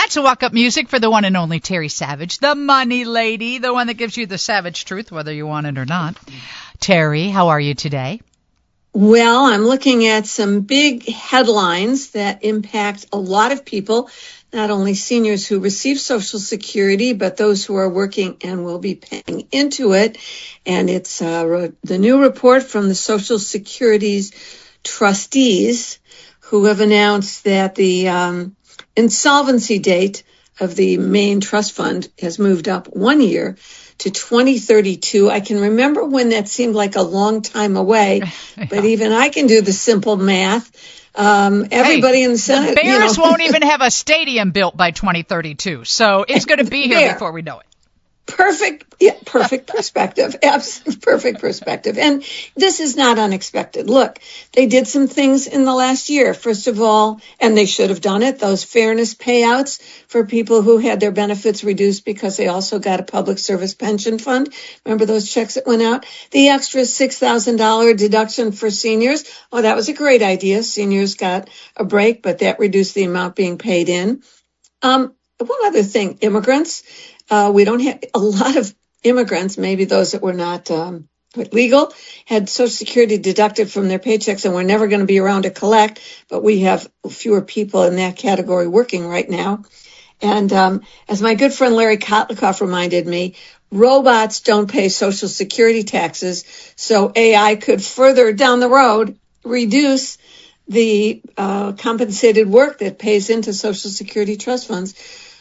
That's a walk-up music for the one and only Terry Savage, the money lady, the one that gives you the savage truth, whether you want it or not. Terry, how are you today? Well, I'm looking at some big headlines that impact a lot of people, not only seniors who receive Social Security, but those who are working and will be paying into it. And it's the new report from the Social Security's trustees, who have announced that the insolvency date of the main trust fund has moved up 1 year to 2032. I can remember when that seemed like a long time away, but even I can do the simple math. Everybody in the Senate. The Bears won't even have a stadium built by 2032, so it's going to be here before we know it. Perfect perspective. Absolutely perfect perspective. And this is not unexpected. Look, they did some things in the last year. First of all, and they should have done it, those fairness payouts for people who had their benefits reduced because they also got a public service pension fund. Remember those checks that went out? The extra $6,000 deduction for seniors. Oh, that was a great idea. Seniors got a break, but that reduced the amount being paid in. One other thing, immigrants. We don't have a lot of immigrants, maybe those that were not legal, had Social Security deducted from their paychecks and we're never going to be around to collect, but we have fewer people in that category working right now. And as my good friend Larry Kotlikoff reminded me, robots don't pay Social Security taxes, so AI could further down the road reduce the compensated work that pays into Social Security trust funds.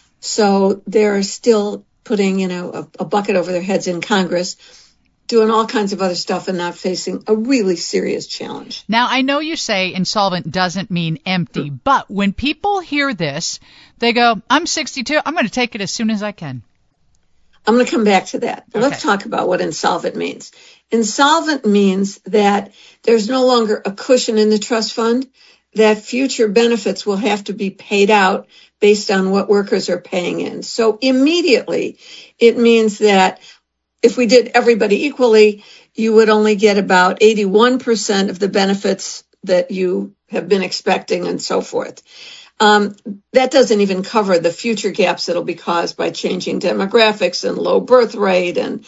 So they're still putting, a bucket over their heads in Congress, doing all kinds of other stuff and not facing a really serious challenge. Now, I know you say insolvent doesn't mean empty, but when people hear this, they go, I'm 62, I'm going to take it as soon as I can. I'm going to come back to that. Okay. Let's talk about what insolvent means. Insolvent means that there's no longer a cushion in the trust fund, that future benefits will have to be paid out based on what workers are paying in. So immediately, it means that if we did everybody equally, you would only get about 81% of the benefits that you have been expecting and so forth. That doesn't even cover the future gaps that'll be caused by changing demographics and low birth rate and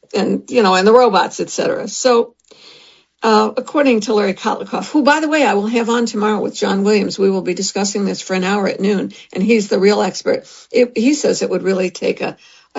the robots, et cetera. So according to Larry Kotlikoff, who, by the way, I will have on tomorrow with John Williams, we will be discussing this for an hour at noon, and he's the real expert. He says it would really take a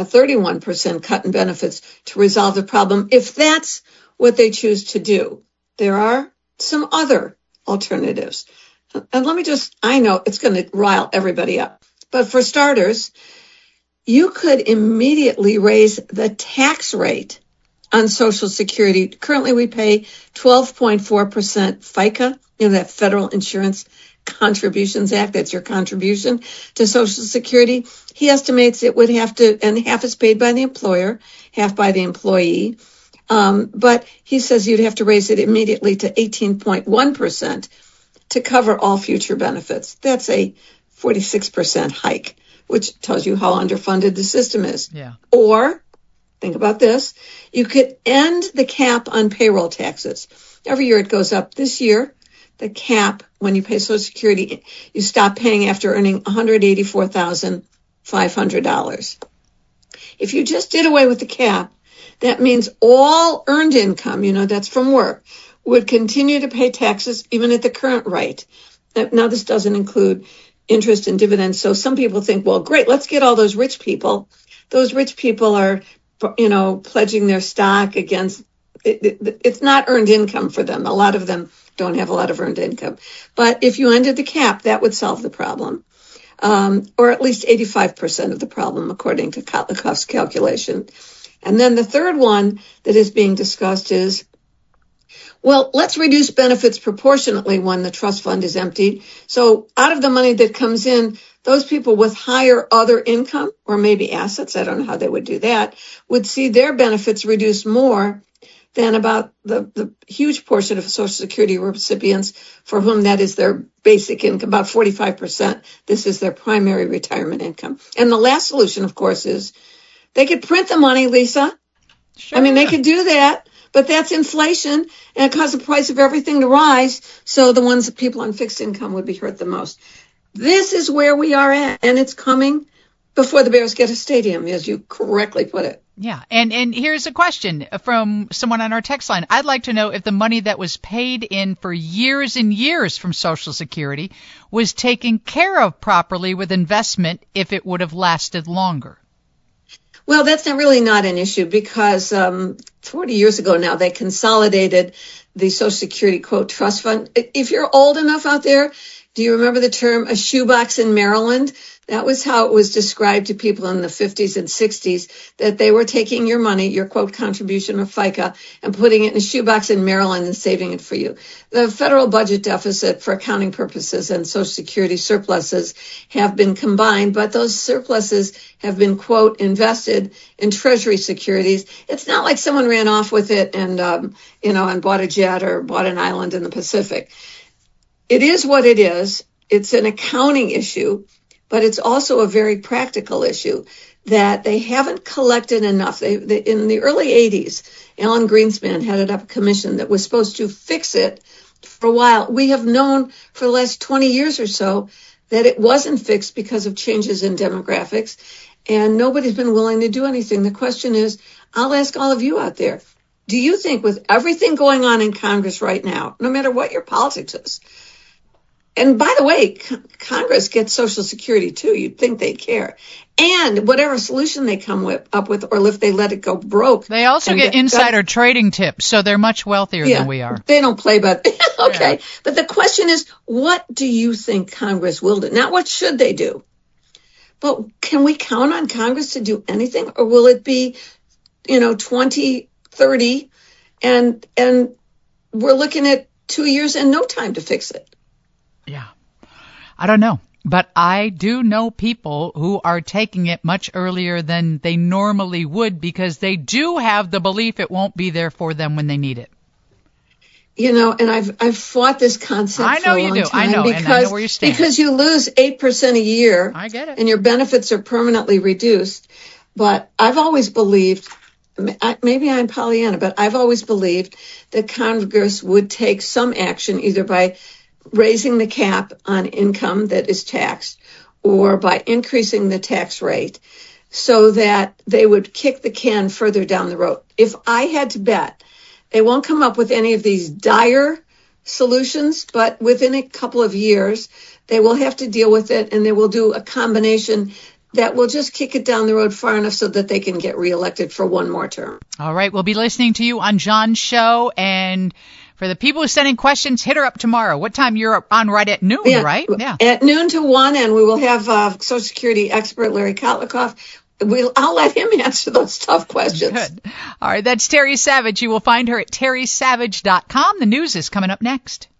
31% cut in benefits to resolve the problem if that's what they choose to do. There are some other alternatives. And I know it's going to rile everybody up, but for starters, you could immediately raise the tax rate on Social Security. Currently, we pay 12.4% FICA, that Federal Insurance Contributions Act. That's your contribution to Social Security. He estimates it would have to, and half is paid by the employer, half by the employee. But he says you'd have to raise it immediately to 18.1% to cover all future benefits. That's a 46% hike, which tells you how underfunded the system is. Yeah. Or, think about this, you could end the cap on payroll taxes. Every year it goes up. This year, the cap, when you pay Social Security, you stop paying after earning $184,500. If you just did away with the cap, that means all earned income, that's from work, would continue to pay taxes even at the current rate. Now, this doesn't include interest and dividends. So some people think, well, great, let's get all those rich people. Those rich people are, pledging their stock against, it's not earned income for them. A lot of them don't have a lot of earned income. But if you ended the cap, that would solve the problem. Or at least 85% of the problem, according to Kotlikoff's calculation. And then the third one that is being discussed is, well, let's reduce benefits proportionately when the trust fund is emptied. So out of the money that comes in, those people with higher other income or maybe assets, I don't know how they would do that, would see their benefits reduced more than about the huge portion of Social Security recipients for whom that is their basic income, about 45%. This is their primary retirement income. And the last solution, of course, is they could print the money, Lisa. Sure. They could do that. But that's inflation, and it caused the price of everything to rise. So the people on fixed income would be hurt the most. This is where we are at, and it's coming before the Bears get a stadium, as you correctly put it. Yeah, and here's a question from someone on our text line. I'd like to know if the money that was paid in for years and years from Social Security was taken care of properly with investment, if it would have lasted longer. Well, that's really not an issue because 40 years ago now, they consolidated the Social Security, quote, trust fund. If you're old enough out there, do you remember the term a shoebox in Maryland? That was how it was described to people in the 50s and 60s, that they were taking your money, your quote contribution of FICA, and putting it in a shoebox in Maryland and saving it for you. The federal budget deficit for accounting purposes and Social Security surpluses have been combined, but those surpluses have been, quote, invested in Treasury securities. It's not like someone ran off with it and bought a jet or bought an island in the Pacific. It is what it is. It's an accounting issue. But it's also a very practical issue that they haven't collected enough. In the early 80s, Alan Greenspan headed up a commission that was supposed to fix it for a while. We have known for the last 20 years or so that it wasn't fixed because of changes in demographics, and nobody's been willing to do anything. The question is, I'll ask all of you out there, do you think with everything going on in Congress right now, no matter what your politics is, and by the way, Congress gets Social Security too. You'd think they care. And whatever solution they come up with, or if they let it go broke. They also get insider trading tips, so they're much wealthier than we are. They don't play, but okay. Yeah. But the question is, what do you think Congress will do? Not what should they do, but can we count on Congress to do anything? Or will it be, 2030 and we're looking at 2 years and no time to fix it? Yeah, I don't know, but I do know people who are taking it much earlier than they normally would because they do have the belief it won't be there for them when they need it. And I've fought this concept for a long time. I know, and I know where you stand. Because you lose 8% a year. I get it. And your benefits are permanently reduced. But I've always believed, maybe I'm Pollyanna, but I've always believed that Congress would take some action either by raising the cap on income that is taxed or by increasing the tax rate so that they would kick the can further down the road. If I had to bet, they won't come up with any of these dire solutions, but within a couple of years, they will have to deal with it, and they will do a combination that will just kick it down the road far enough so that they can get reelected for one more term. All right, we'll be listening to you on John's show, and for the people who are sending questions, hit her up tomorrow. What time? You're on right at noon, right? Yeah. At noon to 1, and we will have Social Security expert Larry Kotlikoff. I'll let him answer those tough questions. Good. All right, that's Terry Savage. You will find her at terrysavage.com. The news is coming up next.